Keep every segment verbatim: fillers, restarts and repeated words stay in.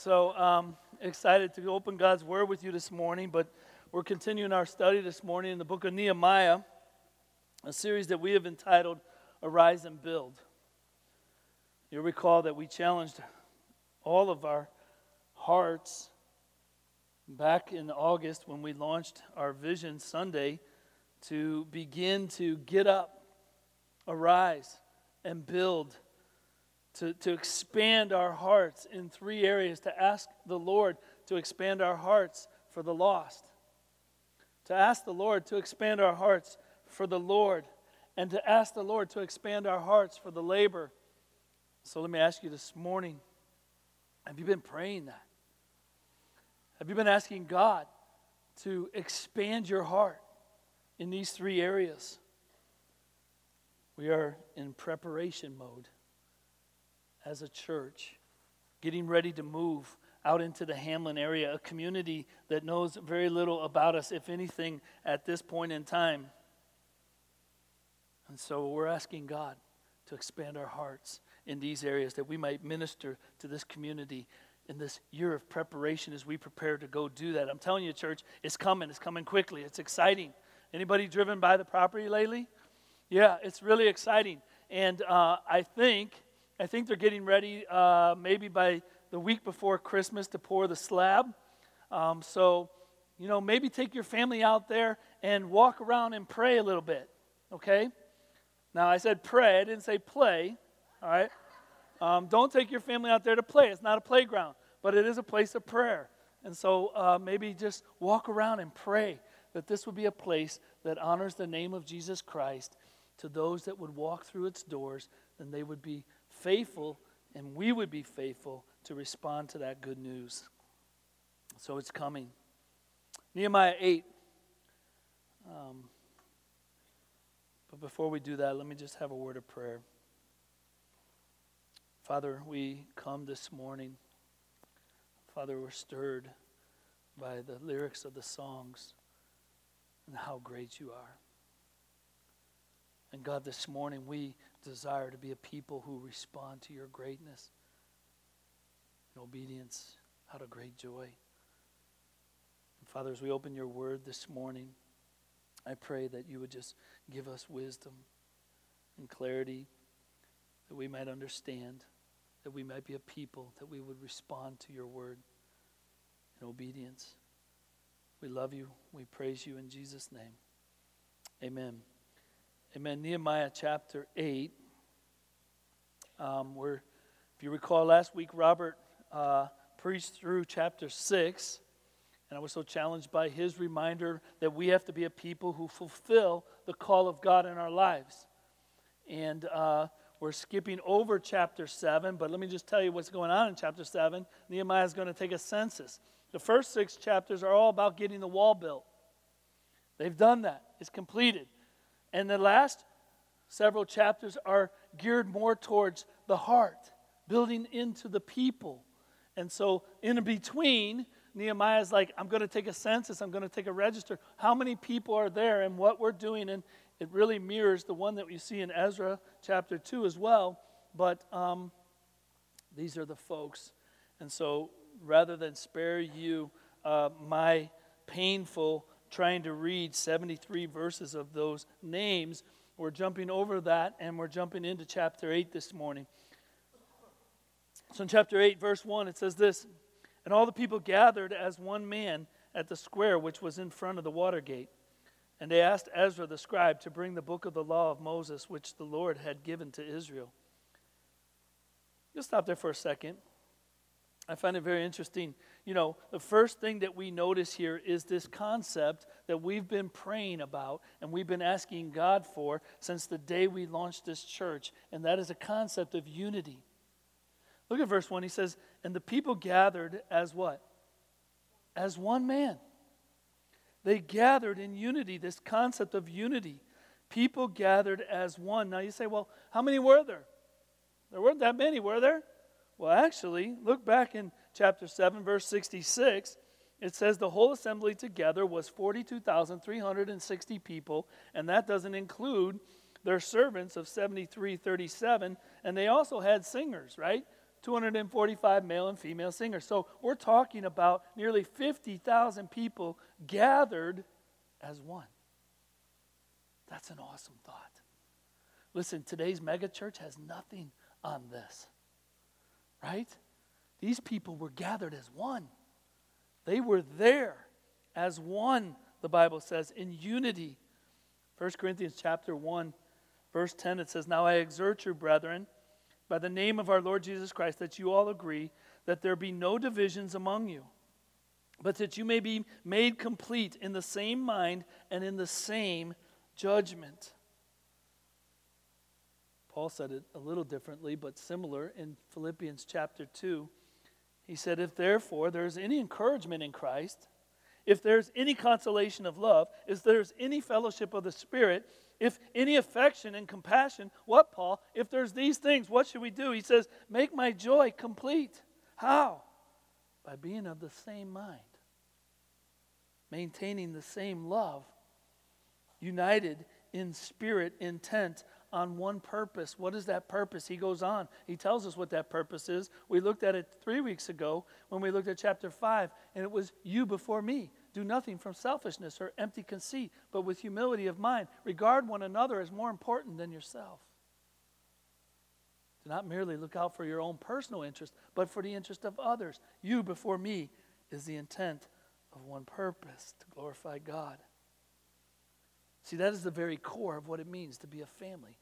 So um, excited to open God's Word with you this morning, but we're continuing our study this morning in the book of Nehemiah, a series that we have entitled Arise and Build. You'll recall that we challenged all of our hearts back in August when we launched our Vision Sunday to begin to get up, arise, and build. To, to expand our hearts in three areas, to ask the Lord to expand our hearts for the lost, to ask the Lord to expand our hearts for the Lord, and to ask the Lord to expand our hearts for the labor. So let me ask you this morning, have you been praying that? Have you been asking God to expand your heart in these three areas? We are in preparation mode as a church, getting ready to move out into the Hamlin area, a community that knows very little about us, if anything, at this point in time. And so we're asking God to expand our hearts in these areas that we might minister to this community in this year of preparation as we prepare to go do that. I'm telling you, church, it's coming. It's coming quickly. It's exciting. Anybody driven by the property lately? Yeah, it's really exciting. And uh, I think... I think they're getting ready uh, maybe by the week before Christmas to pour the slab. Um, so, you know, maybe take your family out there and walk around and pray a little bit, okay? Now, I said pray. I didn't say play, all right? Um, don't take your family out there to play. It's not a playground, but it is a place of prayer. And so uh, maybe just walk around and pray that this would be a place that honors the name of Jesus Christ to those that would walk through its doors, and they would be faithful, and we would be faithful to respond to that good news. So it's coming. Nehemiah eight. Um, but before we do that, let me just have a word of prayer. Father, we come this morning. Father, we're stirred by the lyrics of the songs and how great you are. And God, this morning we desire to be a people who respond to your greatness in obedience out of great joy. And Father, as we open your word this morning, I pray that you would just give us wisdom and clarity, that we might understand, that we might be a people, that we would respond to your word in obedience. We love you. We praise you in Jesus' name. Amen. Amen. Nehemiah chapter eight. Um, where, if you recall, last week Robert uh, preached through chapter six, and I was so challenged by his reminder that we have to be a people who fulfill the call of God in our lives. And uh, we're skipping over chapter seven, but let me just tell you what's going on in chapter seven. Nehemiah is going to take a census. The first six chapters are all about getting the wall built. They've done that. It's completed. And the last several chapters are geared more towards the heart, building into the people. And so in between, Nehemiah is like, I'm going to take a census, I'm going to take a register. How many people are there and what we're doing? And it really mirrors the one that you see in Ezra chapter two as well. But um, these are the folks. And so rather than spare you uh, my painful trying to read seventy-three verses of those names, we're jumping over that and we're jumping into chapter eight this morning. So in chapter eight, verse one, it says this: And all the people gathered as one man at the square which was in front of the water gate. And they asked Ezra the scribe to bring the book of the law of Moses, which the Lord had given to Israel. Just stop there for a second. I find it very interesting. You know, the first thing that we notice here is this concept that we've been praying about and we've been asking God for since the day we launched this church, and that is a concept of unity. Look at verse one. He says, and the people gathered as what? As one man. They gathered in unity, this concept of unity. People gathered as one. Now you say, well, how many were there? There weren't that many, were there? Well, actually, look back in chapter seven, verse sixty-six. It says the whole assembly together was forty-two thousand three hundred sixty people, and that doesn't include their servants of seventy-three thirty-seven, and they also had singers, right? two hundred forty-five male and female singers. So we're talking about nearly fifty thousand people gathered as one. That's an awesome thought. Listen, today's megachurch has nothing on this, right? These people were gathered as one. They were there as one, the Bible says, in unity. First Corinthians chapter one, verse ten, it says, "Now I exhort you, brethren, by the name of our Lord Jesus Christ, that you all agree, that there be no divisions among you, but that you may be made complete in the same mind and in the same judgment." Paul said it a little differently, but similar in Philippians chapter two. He said, "If therefore there is any encouragement in Christ, if there's any consolation of love, if there's any fellowship of the Spirit, if any affection and compassion," what, Paul? "If there's these things, what should we do?" He says, "Make my joy complete." How? By being of the same mind, maintaining the same love, united in spirit, intent on one purpose. What is that purpose? He goes on. He tells us what that purpose is. We looked at it three weeks ago when we looked at chapter five, and it was you before me. Do nothing from selfishness or empty conceit, but with humility of mind. Regard one another as more important than yourself. Do not merely look out for your own personal interest, but for the interest of others. You before me is the intent of one purpose, to glorify God. See, that is the very core of what it means to be a family.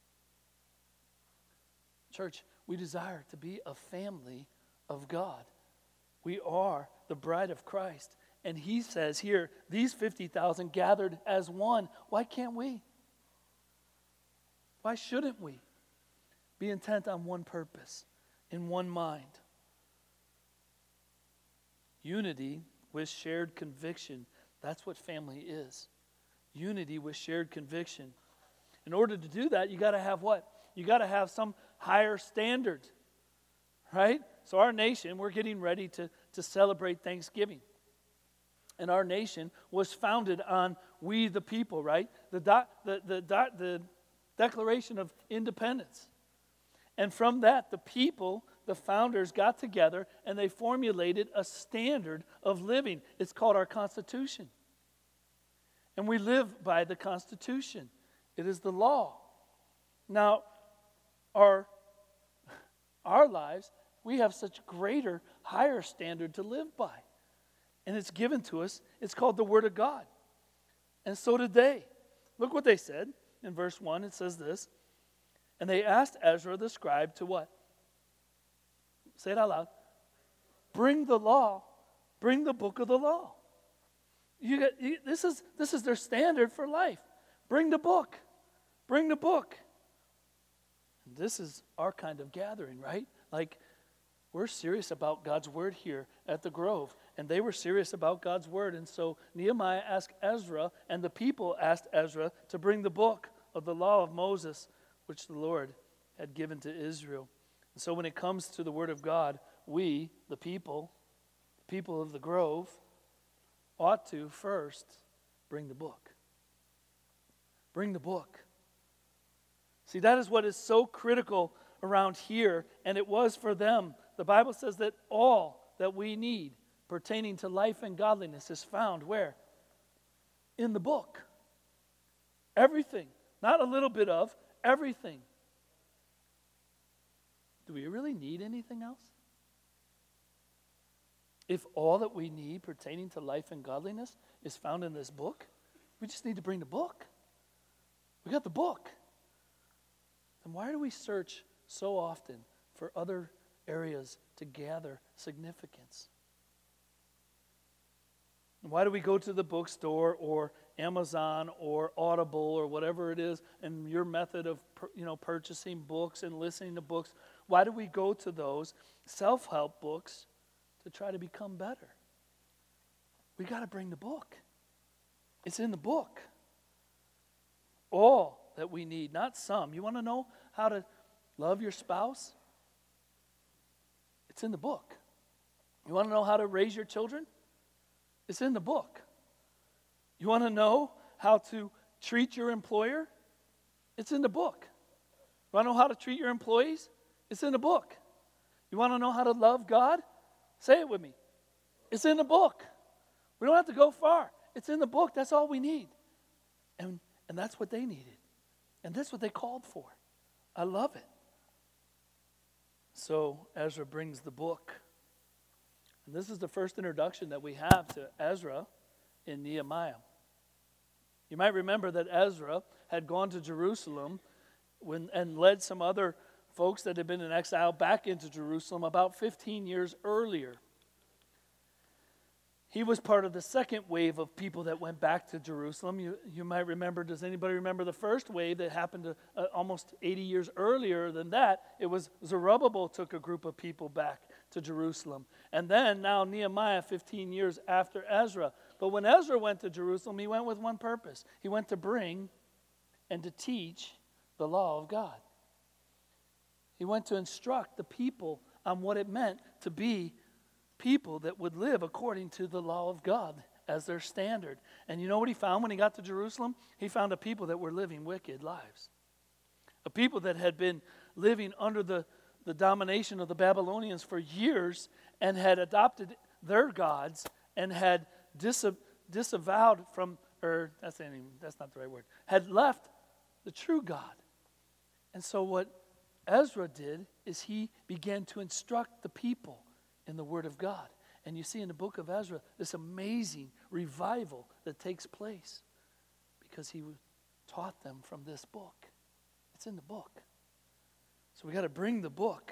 Church, we desire to be a family of God. We are the bride of Christ. And he says here, these fifty thousand gathered as one. Why can't we? Why shouldn't we be intent on one purpose, in one mind? Unity with shared conviction. That's what family is. Unity with shared conviction. In order to do that, you got to have what? You got to have some higher standard, right? So our nation, we're getting ready to, to celebrate Thanksgiving. And our nation was founded on we the people, right? The, do, the, the, do, the Declaration of Independence. And from that, the people, the founders got together and they formulated a standard of living. It's called our Constitution. And we live by the Constitution. It is the law. Now, our, our lives, we have such greater, higher standard to live by. And it's given to us. It's called the Word of God. And so did they. Look what they said. In verse one, it says this. "And they asked Ezra the scribe to" what? Say it out loud. Bring the law. Bring the book of the law. You get, you, this is this is their standard for life. Bring the book. Bring the book. And this is our kind of gathering, right? Like, we're serious about God's word here at the Grove. And they were serious about God's word. And so Nehemiah asked Ezra, and the people asked Ezra to bring the book of the law of Moses, which the Lord had given to Israel. And so when it comes to the word of God, we, the people, the people of the Grove, ought to first bring the book. Bring the book. See, that is what is so critical around here, and it was for them. The Bible says that all that we need pertaining to life and godliness is found where? In the book. Everything. Not a little bit of, everything. Do we really need anything else? If all that we need pertaining to life and godliness is found in this book, we just need to bring the book. We got the book. Then why do we search so often for other areas to gather significance? And why do we go to the bookstore or Amazon or Audible or whatever it is, and your method of you know purchasing books and listening to books? Why do we go to those self-help books to try to become better? We got to bring the book. It's in the book. All that we need, not some. You want to know how to love your spouse? It's in the book. You want to know how to raise your children? It's in the book. You want to know how to treat your employer? It's in the book. You want to know how to treat your employees? It's in the book. You You want to know how to love God? Say it with me. It's in the book. We don't have to go far. It's in the book. That's all we need. And, and that's what they needed. And that's what they called for. I love it. So Ezra brings the book. And this is the first introduction that we have to Ezra in Nehemiah. You might remember that Ezra had gone to Jerusalem when, and led some other folks that had been in exile back into Jerusalem about fifteen years earlier. He was part of the second wave of people that went back to Jerusalem. You, you might remember, does anybody remember the first wave that happened to, uh, almost eighty years earlier than that? It was Zerubbabel took a group of people back to Jerusalem. And then now Nehemiah fifteen years after Ezra. But when Ezra went to Jerusalem, he went with one purpose. He went to bring and to teach the law of God. He went to instruct the people on what it meant to be people that would live according to the law of God as their standard. And you know what he found when he got to Jerusalem? He found a people that were living wicked lives. A people that had been living under the, the domination of the Babylonians for years and had adopted their gods and had dis- disavowed from, or that's, not even, that's not the right word, had left the true God. And so what Ezra did is he began to instruct the people in the Word of God. And you see in the book of Ezra this amazing revival that takes place because he taught them from this book. It's in the book. So we got to bring the book.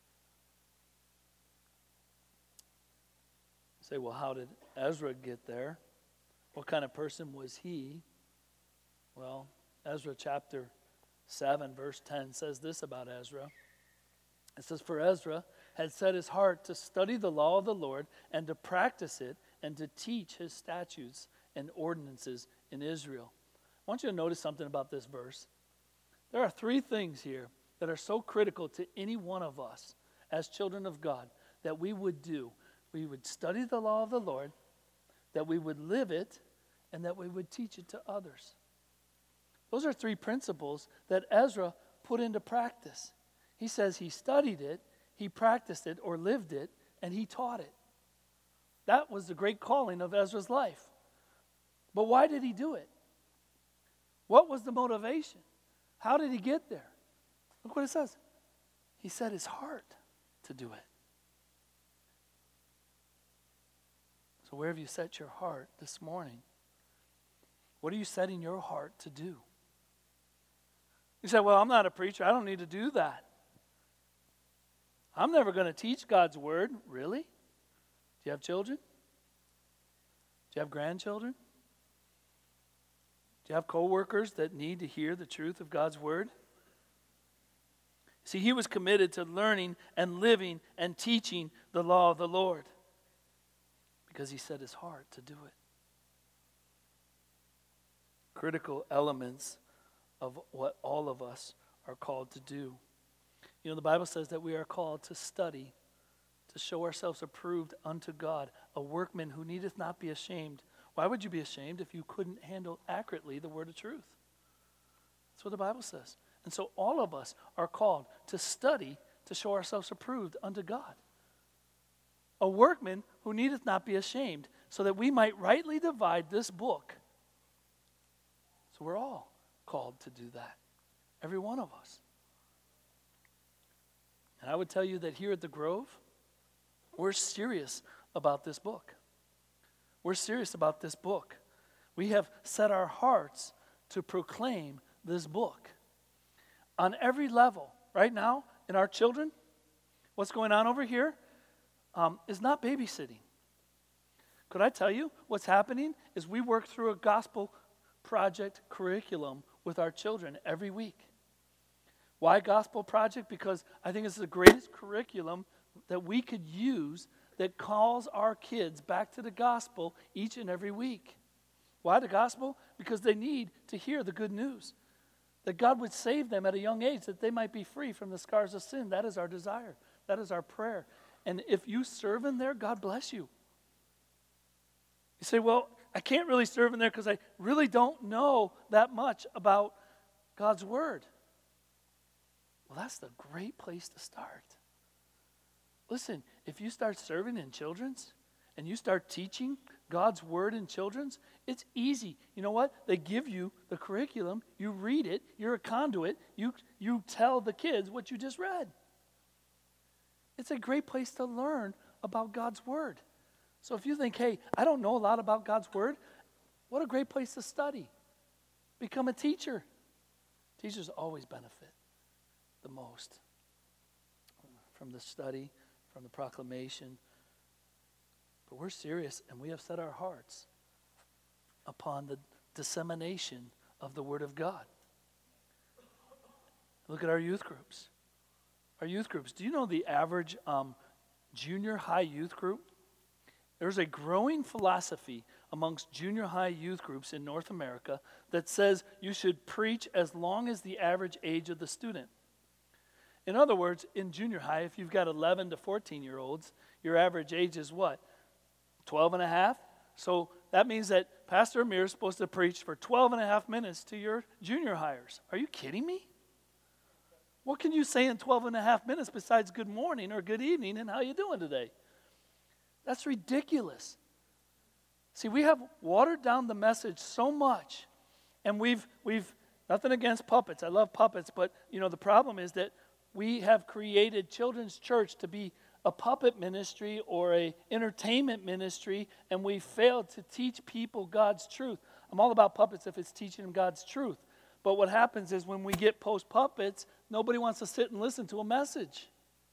You say, well, how did Ezra get there? What kind of person was he? Well, Ezra chapter seven, verse ten says this about Ezra. It says, for Ezra had set his heart to study the law of the Lord and to practice it and to teach his statutes and ordinances in Israel. I want you to notice something about this verse. There are three things here that are so critical to any one of us as children of God that we would do. We would study the law of the Lord, that we would live it, and that we would teach it to others. Those are three principles that Ezra put into practice. He says he studied it, he practiced it or lived it, and he taught it. That was the great calling of Ezra's life. But why did he do it? What was the motivation? How did he get there? Look what it says. He set his heart to do it. So where have you set your heart this morning? What are you setting your heart to do? You say, well, I'm not a preacher. I don't need to do that. I'm never going to teach God's word. Really? Do you have children? Do you have grandchildren? Do you have coworkers that need to hear the truth of God's word? See, he was committed to learning and living and teaching the law of the Lord because he set his heart to do it. Critical elements of what all of us are called to do. You know, the Bible says that we are called to study, to show ourselves approved unto God, a workman who needeth not be ashamed. Why would you be ashamed if you couldn't handle accurately the word of truth? That's what the Bible says. And so all of us are called to study, to show ourselves approved unto God. A workman who needeth not be ashamed, so that we might rightly divide this book. So we're all called to do that. Every one of us. And I would tell you that here at the Grove, we're serious about this book. We're serious about this book. We have set our hearts to proclaim this book. On every level, right now, in our children, what's going on over here um, is not babysitting. Could I tell you what's happening is we work through a gospel project curriculum with our children every week. Why Gospel Project? Because I think it's the greatest curriculum that we could use that calls our kids back to the gospel each and every week. Why the gospel? Because they need to hear the good news. That God would save them at a young age, that they might be free from the scars of sin. That is our desire. That is our prayer. And if you serve in there, God bless you. You say, well, I can't really serve in there because I really don't know that much about God's Word. Well, that's the great place to start. Listen, if you start serving in children's and you start teaching God's word in children's, it's easy. You know what? They give you the curriculum, you read it, you're a conduit, you, you tell the kids what you just read. It's a great place to learn about God's word. So if you think, hey, I don't know a lot about God's word, what a great place to study. Become a teacher. Teachers always benefit the most from the study, from the proclamation. But we're serious, and we have set our hearts upon the dissemination of the Word of God. Look at our youth groups. Our youth groups. Do you know the average um, junior high youth group? There's a growing philosophy amongst junior high youth groups in North America that says you should preach as long as the average age of the student. In other words, in junior high, if you've got eleven to fourteen-year-olds, your average age is what? twelve and a half? So that means that Pastor Amir is supposed to preach for twelve and a half minutes to your junior hires. Are you kidding me? What can you say in twelve and a half minutes besides good morning or good evening and how you doing today? That's ridiculous. See, we have watered down the message so much, and we've, we've, nothing against puppets. I love puppets, but, you know, the problem is that we have created children's church to be a puppet ministry or a entertainment ministry, and we failed to teach people God's truth. I'm all about puppets if it's teaching them God's truth. But what happens is when we get post-puppets, nobody wants to sit and listen to a message.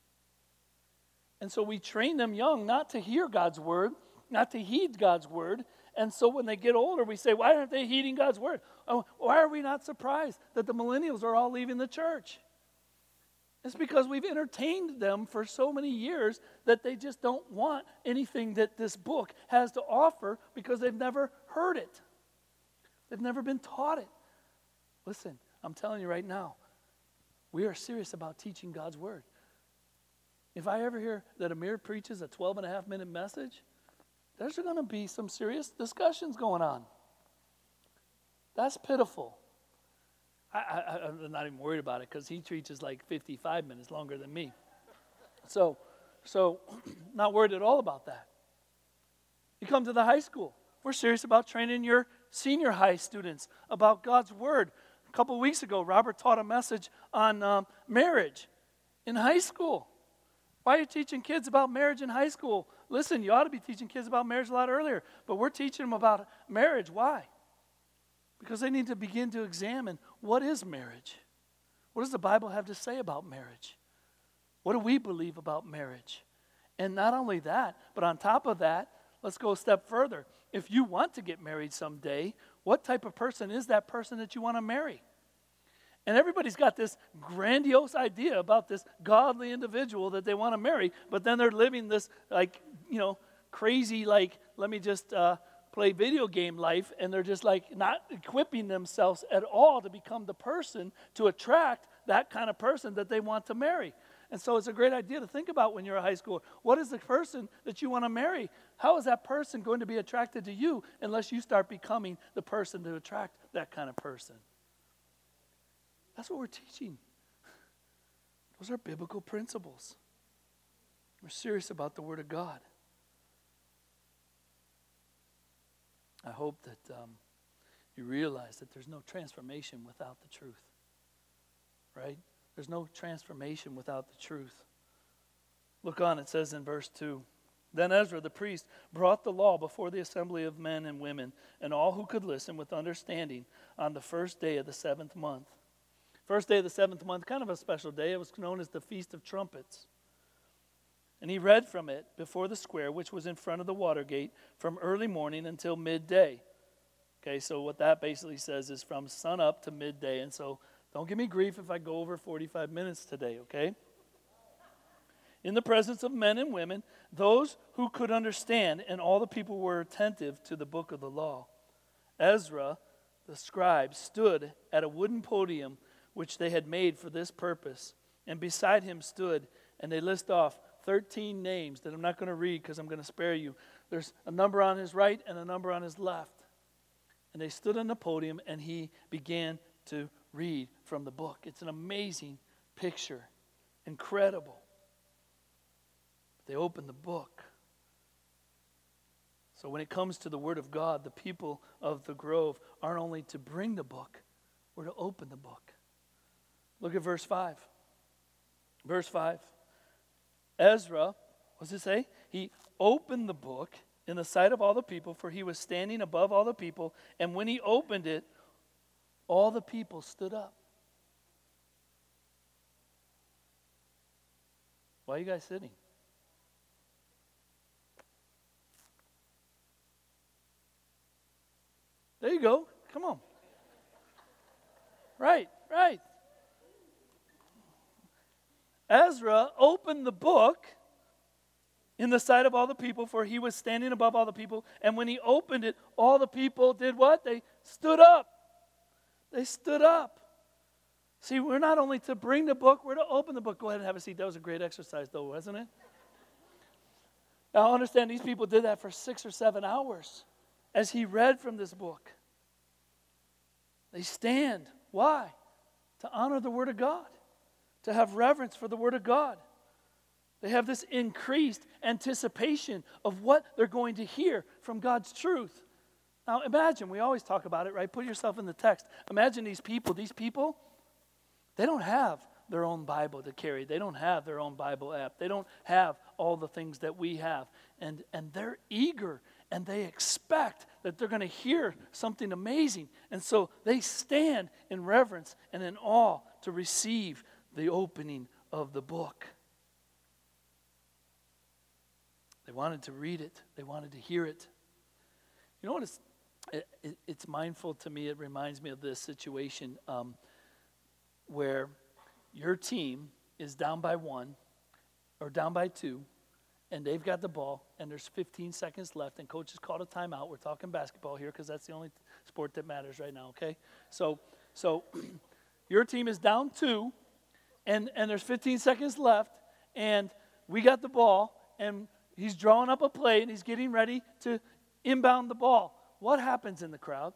And so we train them young not to hear God's word, not to heed God's word. And so when they get older, we say, why aren't they heeding God's word? Oh, why are we not surprised that the millennials are all leaving the church? It's because we've entertained them for so many years that they just don't want anything that this book has to offer because they've never heard it. They've never been taught it. Listen, I'm telling you right now, we are serious about teaching God's word. If I ever hear that Amir preaches a twelve and a half minute message, there's going to be some serious discussions going on. That's pitiful. I, I, I'm not even worried about it because he preaches like fifty-five minutes longer than me. So, so not worried at all about that. You come to the high school. We're serious about training your senior high students about God's word. A couple weeks ago, Robert taught a message on um, marriage in high school. Why are you teaching kids about marriage in high school? Listen, you ought to be teaching kids about marriage a lot earlier, but we're teaching them about marriage. Why? Because they need to begin to examine, what is marriage? What does the Bible have to say about marriage? What do we believe about marriage? And not only that, but on top of that, let's go a step further. If you want to get married someday, what type of person is that person that you want to marry? And everybody's got this grandiose idea about this godly individual that they want to marry, but then they're living this, like, you know, crazy, like, let me just uh, play video game life, and they're just, like, not equipping themselves at all to become the person to attract that kind of person that they want to marry. And so it's a great idea to think about when you're a high schooler. What is the person that you want to marry? How is that person going to be attracted to you unless you start becoming the person to attract that kind of person? That's what we're teaching. Those are biblical principles. We're serious about the Word of God. I hope that um, you realize that there's no transformation without the truth. Right? There's no transformation without the truth. Look on, it says in verse two, Then Ezra the priest brought the law before the assembly of men and women and all who could listen with understanding on the first day of the seventh month. First day of the seventh month, kind of a special day. It was known as the Feast of Trumpets. And he read from it before the square, which was in front of the water gate, from early morning until midday. Okay, so what that basically says is from sun up to midday. And so don't give me grief if I go over forty-five minutes today, okay? In the presence of men and women, those who could understand, and all the people were attentive to the book of the law. Ezra, the scribe, stood at a wooden podium which they had made for this purpose. And beside him stood, and they list off thirteen names that I'm not going to read because I'm going to spare you. There's a number on his right and a number on his left. And they stood on the podium, and he began to read from the book. It's an amazing picture. Incredible. They opened the book. So when it comes to the Word of God, the people of the Grove aren't only to bring the book, we're to open the book. Look at verse five. Verse five. Ezra, what does it say? He opened the book in the sight of all the people, for he was standing above all the people. And when he opened it, all the people stood up. Why are you guys sitting? There you go. Come on. Right, right. Ezra opened the book in the sight of all the people, for he was standing above all the people. And when he opened it, all the people did what? They stood up. They stood up. See, we're not only to bring the book, we're to open the book. Go ahead and have a seat. That was a great exercise, though, wasn't it? Now, understand these people did that for six or seven hours as he read from this book. They stand. Why? To honor the Word of God, to have reverence for the Word of God. They have this increased anticipation of what they're going to hear from God's truth. Now imagine, we always talk about it, right? Put yourself in the text. Imagine these people. These people, they don't have their own Bible to carry. They don't have their own Bible app. They don't have all the things that we have. And, and they're eager and they expect that they're going to hear something amazing. And so they stand in reverence and in awe to receive the opening of the book. They wanted to read it. They wanted to hear it. You know what? It's, it, it, it's mindful to me. It reminds me of this situation um, where your team is down by one or down by two, and they've got the ball, and there's fifteen seconds left, and coach has called a timeout. We're talking basketball here because that's the only sport that matters right now, okay? So, so your team is down two, and, and there's fifteen seconds left, and we got the ball, and he's drawing up a play, and he's getting ready to inbound the ball. What happens in the crowd?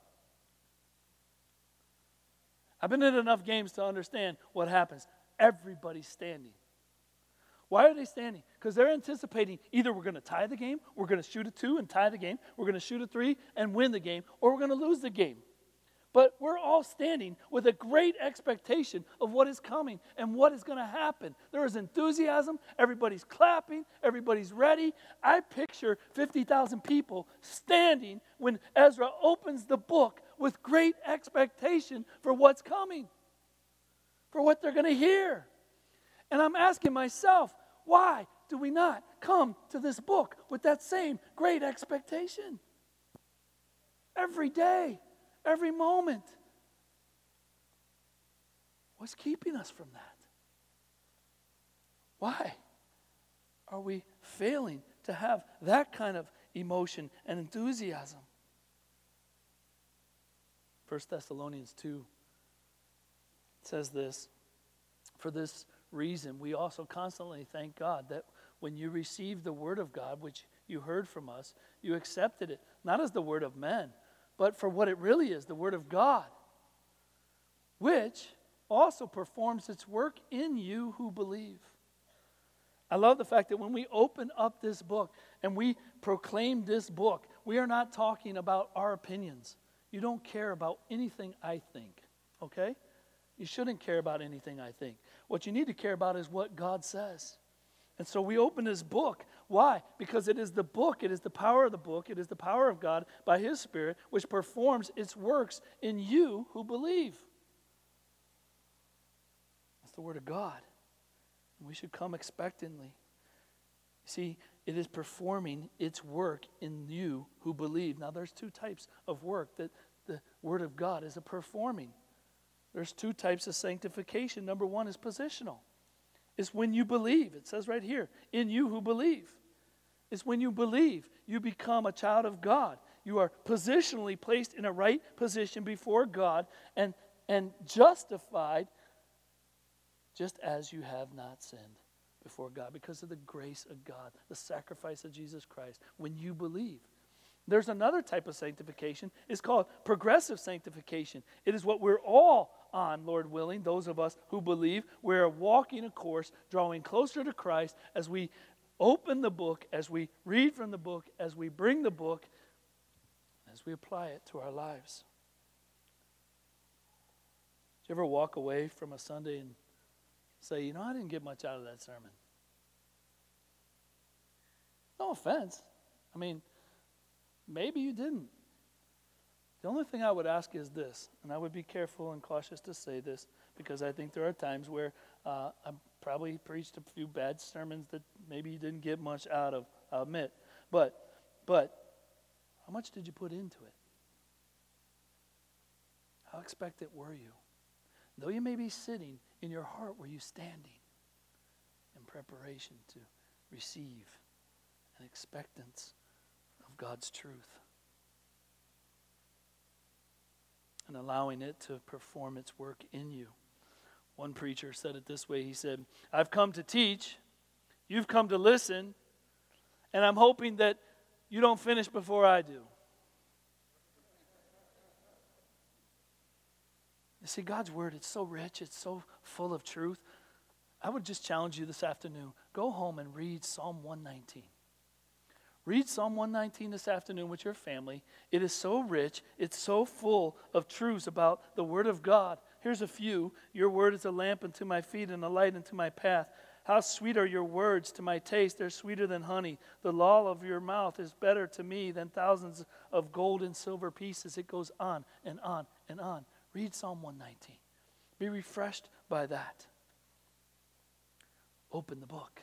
I've been in enough games to understand what happens. Everybody's standing. Why are they standing? Because they're anticipating either we're going to tie the game, we're going to shoot a two and tie the game, we're going to shoot a three and win the game, or we're going to lose the game. But we're all standing with a great expectation of what is coming and what is going to happen. There is enthusiasm. Everybody's clapping. Everybody's ready. I picture fifty thousand people standing when Ezra opens the book with great expectation for what's coming, for what they're going to hear. And I'm asking myself, why do we not come to this book with that same great expectation? Every day. Every moment. What's keeping us from that? Why are we failing to have that kind of emotion and enthusiasm? First Thessalonians two says this, for this reason we also constantly thank God that when you received the word of God, which you heard from us, you accepted it, not as the word of men, but for what it really is, the Word of God, which also performs its work in you who believe. I love the fact that when we open up this book and we proclaim this book, we are not talking about our opinions. You don't care about anything I think, okay? You shouldn't care about anything I think. What you need to care about is what God says. And so we open this book. Why? Because it is the book, it is the power of the book, it is the power of God by His Spirit, which performs its works in you who believe. That's the Word of God. And we should come expectantly. See, it is performing its work in you who believe. Now, there's two types of work that the Word of God is a performing. There's two types of sanctification. Number one is positional. It's when you believe. It says right here, in you who believe. It's when you believe, you become a child of God. You are positionally placed in a right position before God and, and justified just as you have not sinned before God because of the grace of God, the sacrifice of Jesus Christ, when you believe. There's another type of sanctification. It's called progressive sanctification. It is what we're all on, Lord willing, those of us who believe. We're walking a course, drawing closer to Christ as we open the book, as we read from the book, as we bring the book, as we apply it to our lives. Did you ever walk away from a Sunday and say, you know, I didn't get much out of that sermon? No offense. I mean, maybe you didn't. The only thing I would ask is this, and I would be careful and cautious to say this, because I think there are times where uh, I probably preached a few bad sermons that maybe you didn't get much out of, I'll admit. But, but, how much did you put into it? How expectant were you? Though you may be sitting, in your heart were you standing in preparation to receive an expectance of God's truth, and allowing it to perform its work in you? One preacher said it this way. He said, I've come to teach, you've come to listen, and I'm hoping that you don't finish before I do. You see, God's word, it's so rich, it's so full of truth. I would just challenge you this afternoon, go home and read Psalm one nineteen. Read Psalm one nineteen this afternoon with your family. It is so rich, it's so full of truths about the word of God. Here's a few. Your word is a lamp unto my feet and a light unto my path. How sweet are your words to my taste. They're sweeter than honey. The law of your mouth is better to me than thousands of gold and silver pieces. It goes on and on and on. Read Psalm one nineteen. Be refreshed by that. Open the book.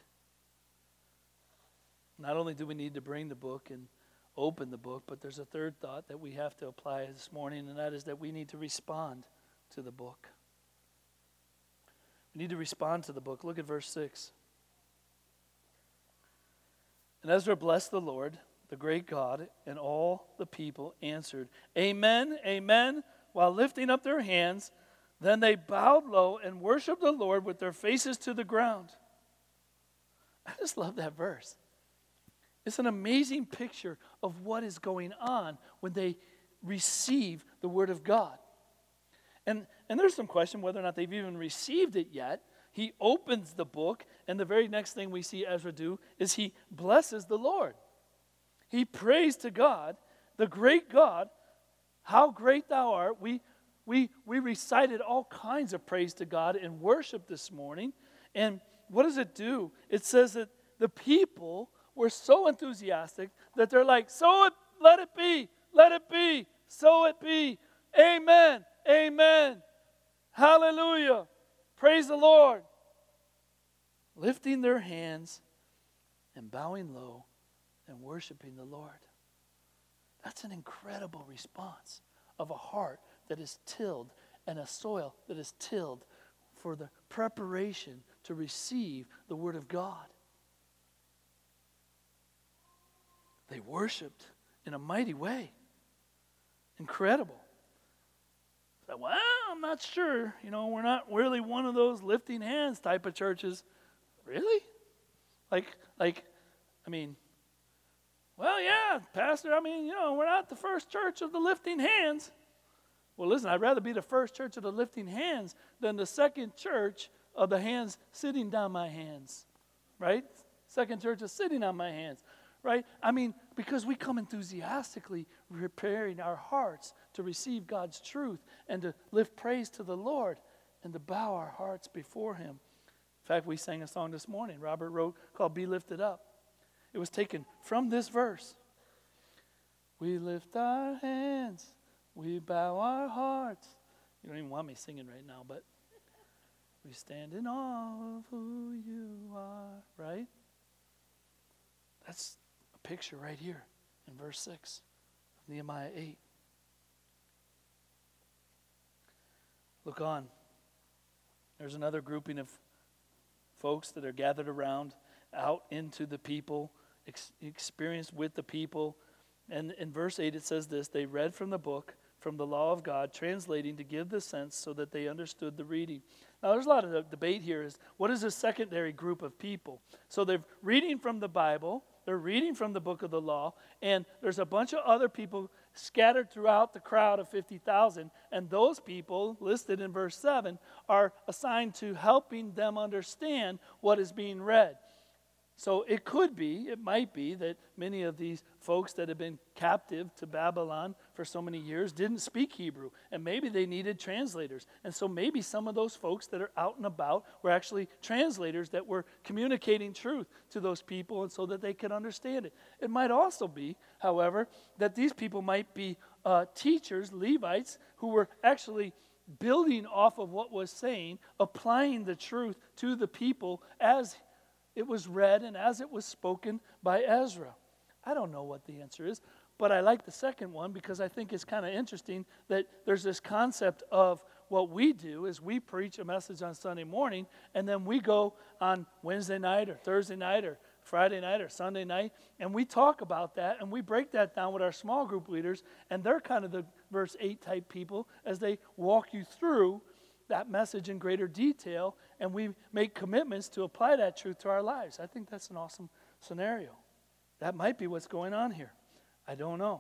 Not only do we need to bring the book and open the book, but there's a third thought that we have to apply this morning, and that is that we need to respond to the book. We need to respond to the book. Look at verse six. And Ezra blessed the Lord, the great God, and all the people answered, Amen, amen, while lifting up their hands. Then they bowed low and worshiped the Lord with their faces to the ground. I just love that verse. It's an amazing picture of what is going on when they receive the word of God. And, and there's some question whether or not they've even received it yet. He opens the book, and the very next thing we see Ezra do is he blesses the Lord. He prays to God, the great God, how great thou art. We, we, we recited all kinds of praise to God in worship this morning. And what does it do? It says that the people were so enthusiastic that they're like, so it, let it be, let it be, so it be. Amen, amen, hallelujah, praise the Lord. Lifting their hands and bowing low and worshiping the Lord. That's an incredible response of a heart that is tilled and a soil that is tilled for the preparation to receive the word of God. They worshiped in a mighty way. Incredible. So, well, I'm not sure. You know, we're not really one of those lifting hands type of churches. Really? Like, like, I mean, well, yeah, Pastor, I mean, you know, we're not the first church of the lifting hands. Well, listen, I'd rather be the first church of the lifting hands than the second church of the hands sitting down my hands. Right? Second church is sitting on my hands. Right? I mean, because we come enthusiastically preparing our hearts to receive God's truth and to lift praise to the Lord and to bow our hearts before Him. In fact, we sang a song this morning, Robert wrote, called Be Lifted Up. It was taken from this verse. We lift our hands, we bow our hearts. You don't even want me singing right now, but we stand in awe of who you are, right? That's picture right here in verse six of Nehemiah eight. Look on. There's another grouping of folks that are gathered around, out into the people, ex- experienced with the people. And in verse eight it says this, they read from the book, from the law of God, translating to give the sense so that they understood the reading. Now there's a lot of debate here. Is what is a secondary group of people? So they're reading from the Bible, they're reading from the book of the law, and there's a bunch of other people scattered throughout the crowd of fifty thousand, and those people, listed in verse seven, are assigned to helping them understand what is being read. So it could be, it might be, that many of these folks that have been captive to Babylon for so many years didn't speak Hebrew, and maybe they needed translators. And so maybe some of those folks that are out and about were actually translators that were communicating truth to those people and so that they could understand it. It might also be, however, that these people might be uh, teachers, Levites, who were actually building off of what was saying, applying the truth to the people as it was read and as it was spoken by Ezra. I don't know what the answer is, but I like the second one because I think it's kind of interesting that there's this concept of what we do is we preach a message on Sunday morning, and then we go on Wednesday night or Thursday night or Friday night or Sunday night, and we talk about that, and we break that down with our small group leaders, and they're kind of the verse eight type people as they walk you through that message in greater detail, and we make commitments to apply that truth to our lives. I think that's an awesome scenario. That might be what's going on here. I don't know.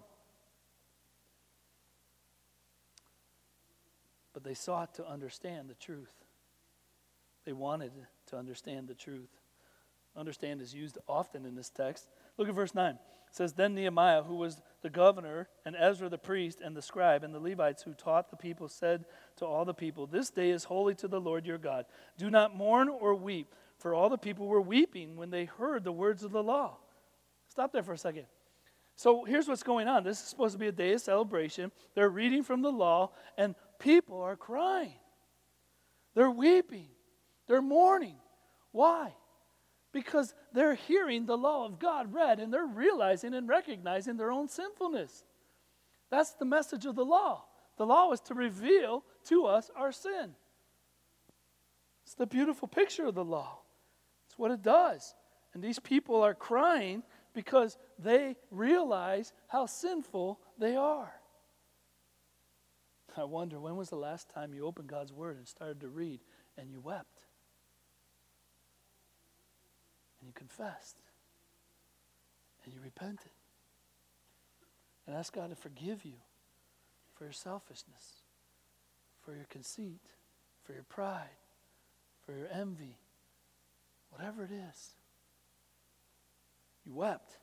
But they sought to understand the truth. They wanted to understand the truth. Understand is used often in this text. Look at verse nine. It says, Then Nehemiah, who was the governor, and Ezra the priest, and the scribe, and the Levites who taught the people, said to all the people, This day is holy to the Lord your God. Do not mourn or weep, for all the people were weeping when they heard the words of the law. Stop there for a second. So here's what's going on. This is supposed to be a day of celebration. They're reading from the law, and people are crying. They're weeping. They're mourning. Why? Because they're hearing the law of God read, and they're realizing and recognizing their own sinfulness. That's the message of the law. The law is to reveal to us our sin. It's the beautiful picture of the law. It's what it does. And these people are crying because they realize how sinful they are. I wonder, when was the last time you opened God's Word and started to read and you wept? And you confessed. And you repented. And asked God to forgive you for your selfishness, for your conceit, for your pride, for your envy, whatever it is. You wept.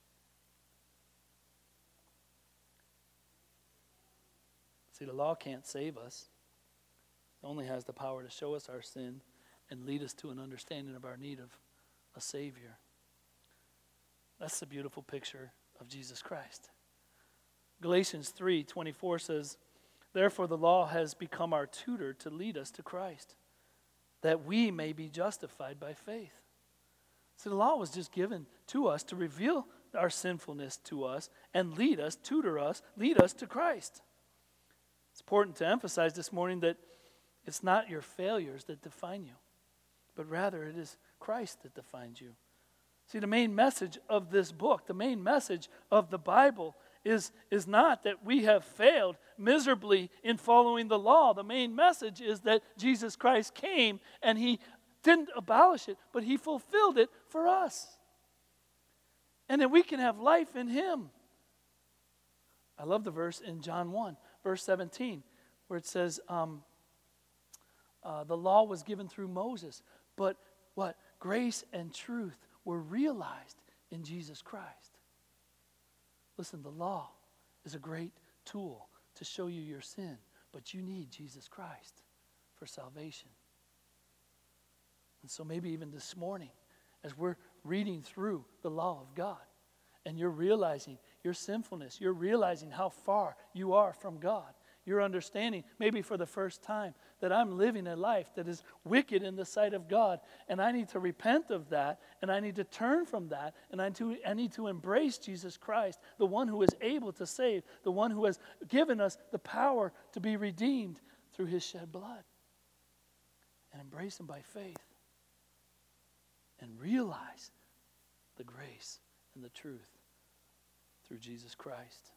See, the law can't save us. It only has the power to show us our sin and lead us to an understanding of our need of a Savior. That's the beautiful picture of Jesus Christ. Galatians three twenty-four says, Therefore the law has become our tutor to lead us to Christ, that we may be justified by faith. So the law was just given to us to reveal our sinfulness to us and lead us, tutor us, lead us to Christ. It's important to emphasize this morning that it's not your failures that define you, but rather it is Christ that defines you. See, the main message of this book, the main message of the Bible is, is not that we have failed miserably in following the law. The main message is that Jesus Christ came and he didn't abolish it, but he fulfilled it for us. And that we can have life in him. I love the verse in John one, verse seventeen, where it says, um, uh, the law was given through Moses, but what? Grace and truth were realized in Jesus Christ. Listen, the law is a great tool to show you your sin, but you need Jesus Christ for salvation. And so maybe even this morning, as we're reading through the law of God, and you're realizing your sinfulness, you're realizing how far you are from God, you're understanding, maybe for the first time, that I'm living a life that is wicked in the sight of God, and I need to repent of that, and I need to turn from that, and I, to, I need to embrace Jesus Christ, the one who is able to save, the one who has given us the power to be redeemed through his shed blood, and embrace him by faith, and realize the grace and the truth through Jesus Christ.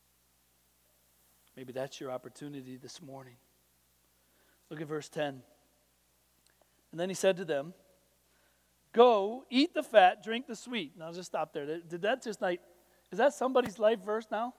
Maybe that's your opportunity this morning. Look at verse ten. And then he said to them, Go, eat the fat, drink the sweet. Now, I'll just stop there. Did that just like, is that somebody's life verse now?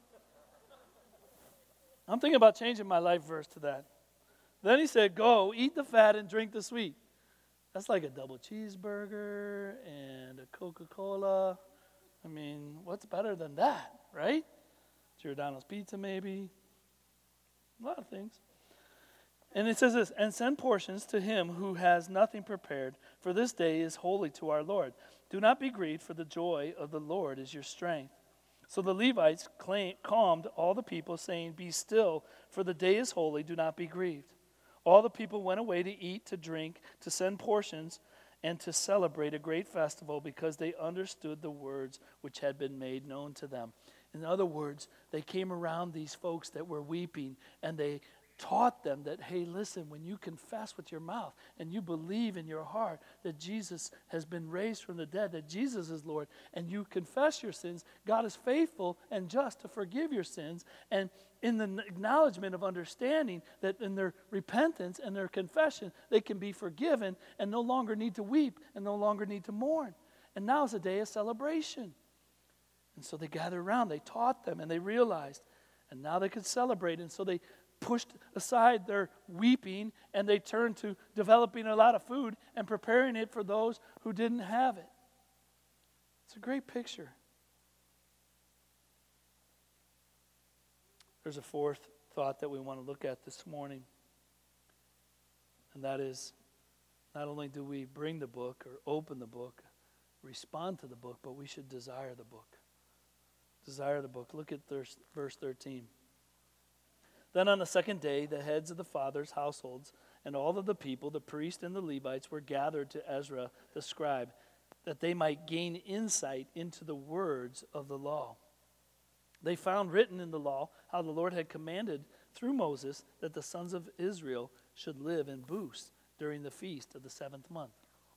I'm thinking about changing my life verse to that. Then he said, Go, eat the fat and drink the sweet. That's like a double cheeseburger and a Coca-Cola. I mean, what's better than that, right? Giordano's Pizza, maybe. A lot of things. And it says this, and send portions to him who has nothing prepared, for this day is holy to our Lord. Do not be grieved, for the joy of the Lord is your strength. So the Levites claim, calmed all the people, saying, Be still, for the day is holy, do not be grieved. All the people went away to eat, to drink, to send portions, and to celebrate a great festival, because they understood the words which had been made known to them. In other words, they came around these folks that were weeping, and they taught them that, hey, listen, when you confess with your mouth and you believe in your heart that Jesus has been raised from the dead, that Jesus is Lord, and you confess your sins, God is faithful and just to forgive your sins. And in the acknowledgement of understanding that in their repentance and their confession, they can be forgiven and no longer need to weep and no longer need to mourn. And now is a day of celebration. And so they gathered around, they taught them, and they realized, and now they could celebrate. And so they pushed aside their weeping, and they turned to developing a lot of food and preparing it for those who didn't have it. It's a great picture. There's a fourth thought that we want to look at this morning, and that is, not only do we bring the book or open the book, respond to the book, but we should desire the book. Desire the book. Look at verse thirteen. Then on the second day, the heads of the fathers' households and all of the people, the priests and the Levites, were gathered to Ezra the scribe, that they might gain insight into the words of the law. They found written in the law how the Lord had commanded through Moses that the sons of Israel should live in booths during the feast of the seventh month.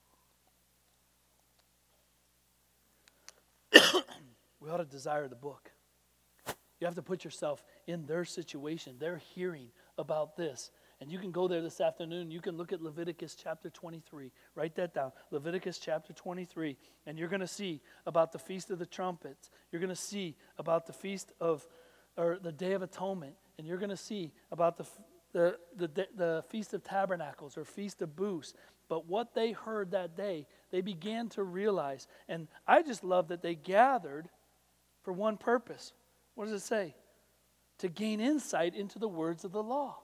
We ought to desire the book. You have to put yourself in their situation. They're hearing about this. And you can go there this afternoon. You can look at Leviticus chapter twenty-three. Write that down. Leviticus chapter twenty-three. And you're going to see about the Feast of the Trumpets. You're going to see about the Feast of, or the Day of Atonement. And you're going to see about the, the, the, the Feast of Tabernacles or Feast of Booths. But what they heard that day, they began to realize. And I just love that they gathered for one purpose. What does it say? To gain insight into the words of the law.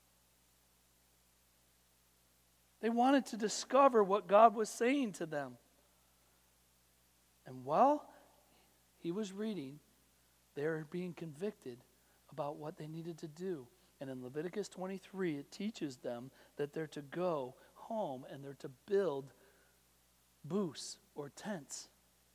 They wanted to discover what God was saying to them. And while he was reading, they were being convicted about what they needed to do. And in Leviticus twenty-three, it teaches them that they're to go home and they're to build booths or tents.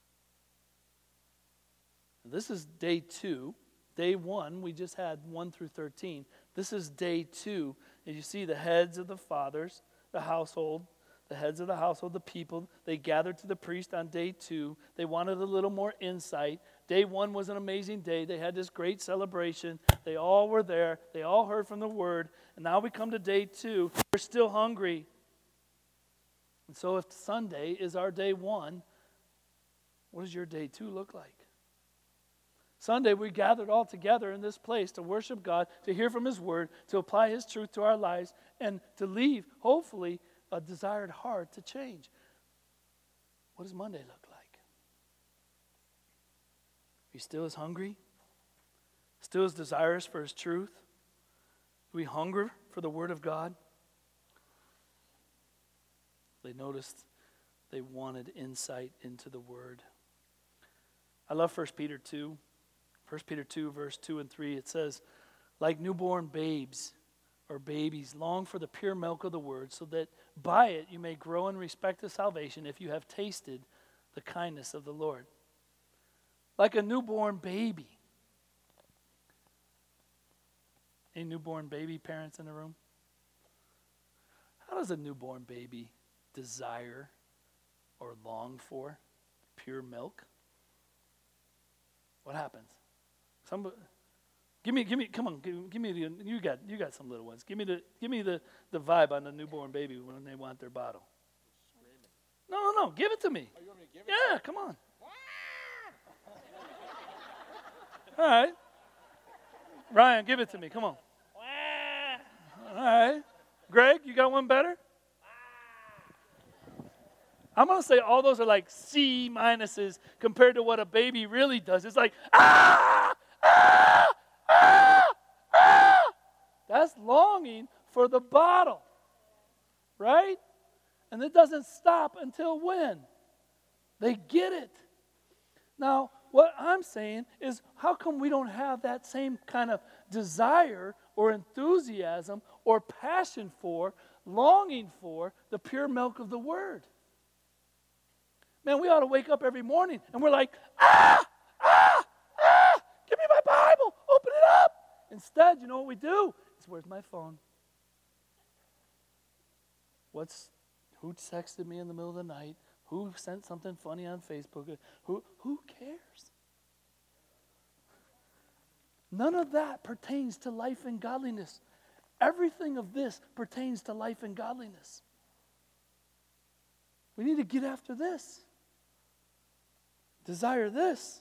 This is day two. Day one, we just had one through thirteen. This is day two. And you see the heads of the fathers, the household, the heads of the household, the people, they gathered to the priest on day two. They wanted a little more insight. Day one was an amazing day. They had this great celebration. They all were there. They all heard from the word. And now we come to day two. We're still hungry. And so if Sunday is our day one, what does your day two look like? Sunday, we gathered all together in this place to worship God, to hear from his word, to apply his truth to our lives, and to leave, hopefully, a desired heart to change. What does Monday look like? Are you still as hungry? Still as desirous for his truth? Do we hunger for the word of God? They noticed they wanted insight into the word. I love First Peter two. First Peter two, verse two and three, it says, like newborn babes or babies, long for the pure milk of the word, so that by it you may grow in respect to salvation if you have tasted the kindness of the Lord. Like a newborn baby. Any newborn baby parents in the room? How does a newborn baby desire or long for pure milk? What happens? Somebody, give me, give me, come on, give, give me the. You got, you got some little ones. Give me the, give me the, the vibe on the newborn baby when they want their bottle. No, no, no, give it to me. Oh, you want me to give it yeah, to you? come on. All right, Ryan, give it to me. Come on. All right, Greg, you got one better? I'm going to say all those are like C minuses compared to what a baby really does. It's like, ah, ah, ah, ah. That's longing for the bottle, right? And it doesn't stop until when? They get it. Now, what I'm saying is, how come we don't have that same kind of desire or enthusiasm or passion for, longing for the pure milk of the Word? Man, we ought to wake up every morning and we're like, ah, ah, ah, give me my Bible, open it up. Instead, you know what we do? It's, where's my phone? What's, who texted me in the middle of the night? Who sent something funny on Facebook? Who, who cares? None of that pertains to life and godliness. Everything of this pertains to life and godliness. We need to get after this. Desire this.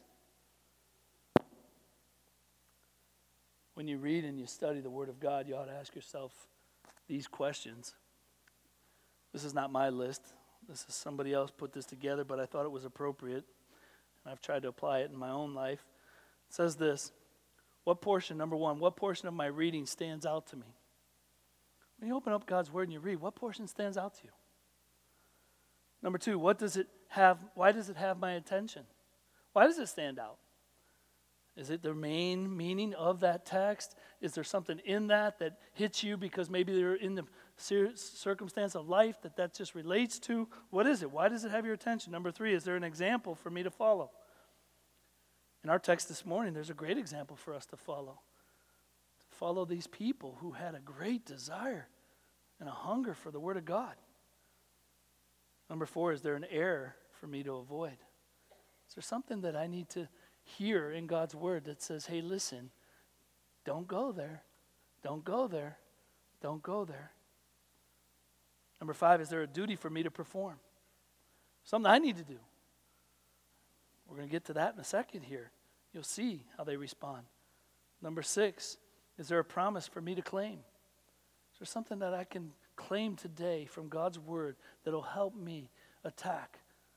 When you read and you study the Word of God, you ought to ask yourself these questions. This is not my list. This is somebody else put this together, but I thought it was appropriate. And I've tried to apply it in my own life. It says this: what portion, number one, what portion of my reading stands out to me? When you open up God's Word and you read, what portion stands out to you? Number two, what does it have, why does it have my attention? Why does it stand out? Is it the main meaning of that text? Is there something in that that hits you because maybe you're in the circumstance of life that that just relates to? What is it? Why does it have your attention? Number three, is there an example for me to follow? In our text this morning, there's a great example for us to follow. To follow these people who had a great desire and a hunger for the Word of God. Number four, is there an error for me to avoid? Is there something that I need to hear in God's Word that says, hey, listen, don't go there, don't go there, don't go there? Number five, is there a duty for me to perform? Something I need to do. We're going to get to that in a second here. You'll see how they respond. Number six, is there a promise for me to claim? Is there something that I can claim today from God's Word that will help me attack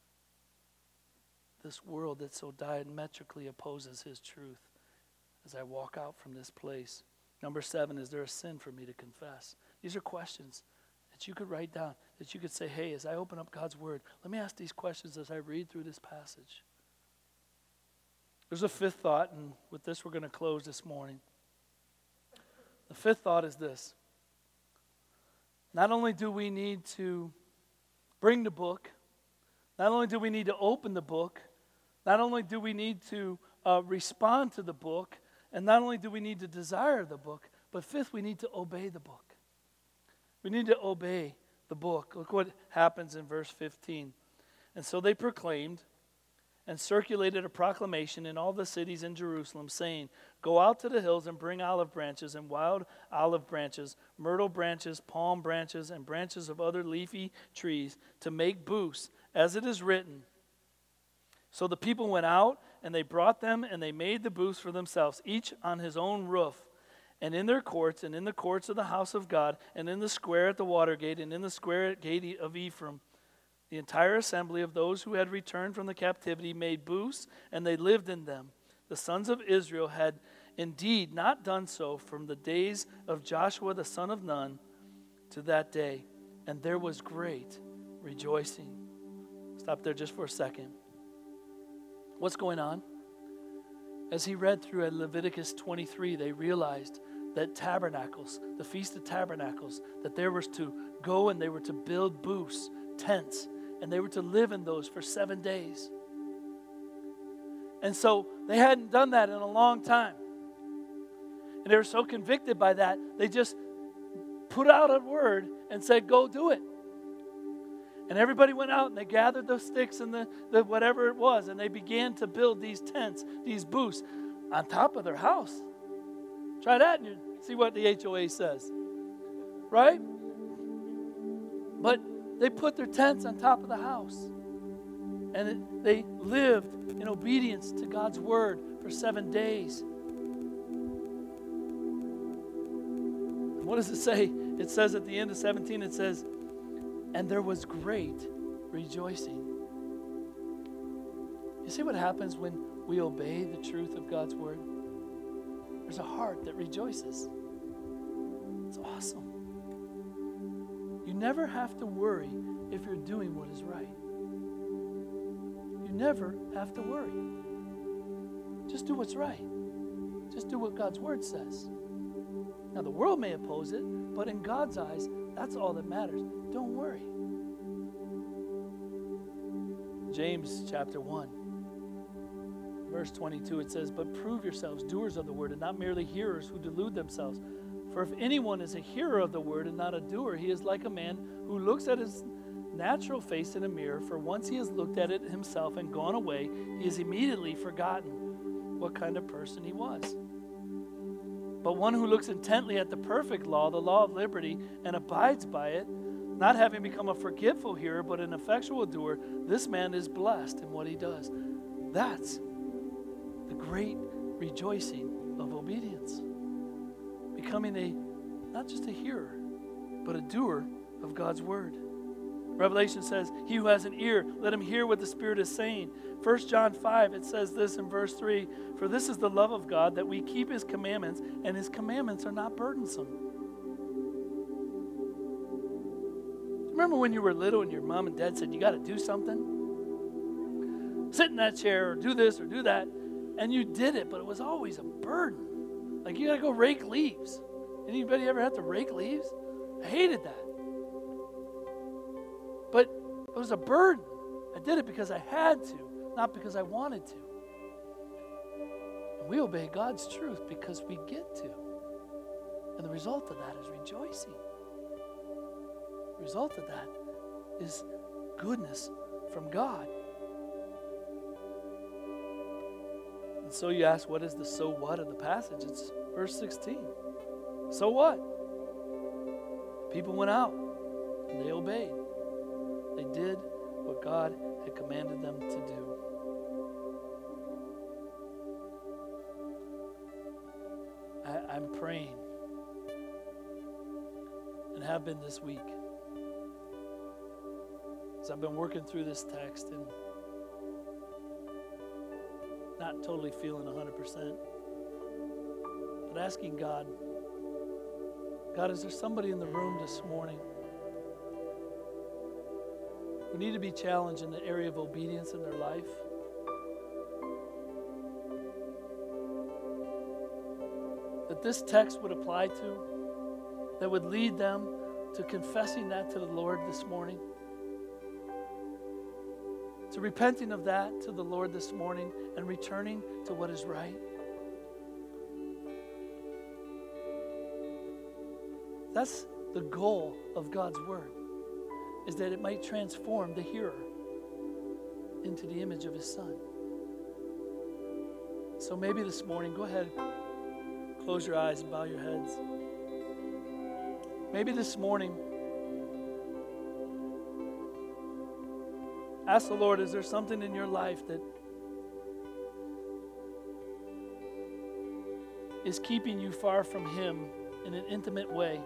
this world that so diametrically opposes His truth as I walk out from this place? Number seven, is there a sin for me to confess? These are questions that you could write down, that you could say, hey, as I open up God's Word, let me ask these questions as I read through this passage. There's a fifth thought, and with this we're going to close this morning. The fifth thought is this: not only do we need to bring the book, not only do we need to open the book, not only do we need to uh, respond to the book, and not only do we need to desire the book, but fifth, we need to obey the book. We need to obey the book. Look what happens in verse fifteen. And so they proclaimed and circulated a proclamation in all the cities in Jerusalem, saying, go out to the hills and bring olive branches and wild olive branches, myrtle branches, palm branches, and branches of other leafy trees to make booths, as it is written. So the people went out, and they brought them, and they made the booths for themselves, each on his own roof, and in their courts, and in the courts of the house of God, and in the square at the water gate, and in the square at gate of Ephraim. The entire assembly of those who had returned from the captivity made booths, and they lived in them. The sons of Israel had indeed not done so from the days of Joshua the son of Nun to that day, and there was great rejoicing. Stop there just for a second. What's going on? As he read through Leviticus twenty-three, they realized that tabernacles, the Feast of Tabernacles, that there was to go and they were to build booths, tents, and they were to live in those for seven days. And so they hadn't done that in a long time. And they were so convicted by that, they just put out a word and said, go do it. And everybody went out and they gathered the sticks and the, the whatever it was, and they began to build these tents, these booths, on top of their house. Try that and you see what the H O A says. Right? But they put their tents on top of the house. And it, they lived in obedience to God's word for seven days. And what does it say? It says at the end of seventeen, it says, and there was great rejoicing. You see what happens when we obey the truth of God's word? There's a heart that rejoices. It's awesome. You never have to worry if you're doing what is right. You never have to worry. Just do what's right. Just do what God's word says. Now, the world may oppose it, but in God's eyes, that's all that matters. Don't worry. James chapter one, verse twenty-two, it says, "But prove yourselves doers of the word and not merely hearers who delude themselves. For if anyone is a hearer of the word and not a doer, he is like a man who looks at his natural face in a mirror. For once he has looked at it himself and gone away, he has immediately forgotten what kind of person he was. But one who looks intently at the perfect law, the law of liberty, and abides by it, not having become a forgetful hearer, but an effectual doer, this man is blessed in what he does." That's the great rejoicing of obedience. Becoming a, not just a hearer, but a doer of God's word. Revelation says, "He who has an ear, let him hear what the Spirit is saying." First John five, it says this in verse three, "For this is the love of God, that we keep his commandments, and his commandments are not burdensome." Remember when you were little and your mom and dad said, "You got to do something? Sit in that chair, or do this, or do that." And you did it, but it was always a burden. Like, you got to go rake leaves. Anybody ever have to rake leaves? I hated that. But it was a burden. I did it because I had to, not because I wanted to. And we obey God's truth because we get to. And the result of that is rejoicing. The result of that is goodness from God. And so you ask, what is the so what of the passage? It's verse sixteen. So what? People went out and they obeyed. They did what God had commanded them to do. I, I'm praying, and have been this week, as I've been working through this text and not totally feeling one hundred percent, but asking God, God, is there somebody in the room this morning who need to be challenged in the area of obedience in their life? That this text would apply to, that would lead them to confessing that to the Lord this morning, to repenting of that to the Lord this morning and returning to what is right. That's the goal of God's word, is that it might transform the hearer into the image of his Son. So maybe this morning, go ahead, close your eyes and bow your heads. Maybe this morning, ask the Lord, is there something in your life that is keeping you far from him in an intimate way?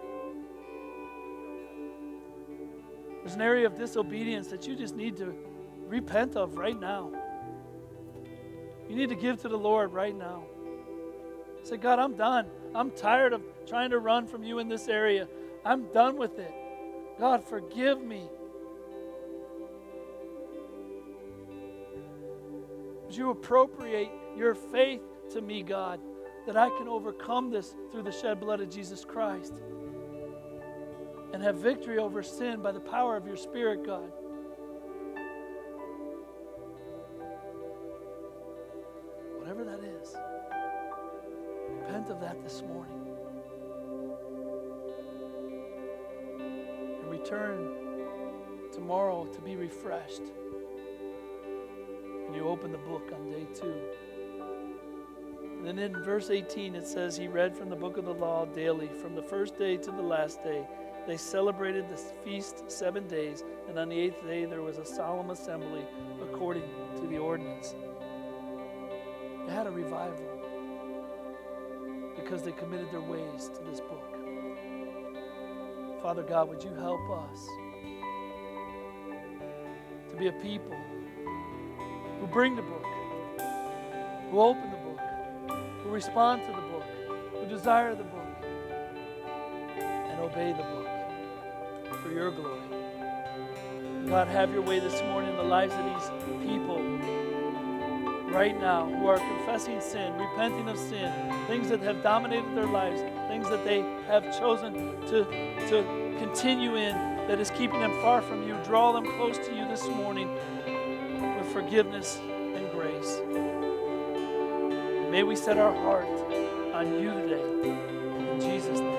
There's an area of disobedience that you just need to repent of right now. You need to give to the Lord right now. Say, God, I'm done. I'm tired of trying to run from you in this area. I'm done with it. God, forgive me. Would you appropriate your faith to me, God, that I can overcome this through the shed blood of Jesus Christ and have victory over sin by the power of your Spirit, God. Whatever that is, repent of that this morning. And return tomorrow to be refreshed. And you open the book on day two. And then in verse eighteen it says, he read from the book of the law daily, from the first day to the last day. They celebrated this feast seven days, and on the eighth day there was a solemn assembly according to the ordinance. They had a revival because they committed their ways to this book. Father God, would you help us be a people who bring the book, who open the book, who respond to the book, who desire the book, and obey the book for your glory. God, have your way this morning in the lives of these people right now who are confessing sin, repenting of sin, things that have dominated their lives, things that they have chosen to, to continue in that is keeping them far from you. Draw them close to you this morning with forgiveness and grace. And may we set our heart on you today. In Jesus' name.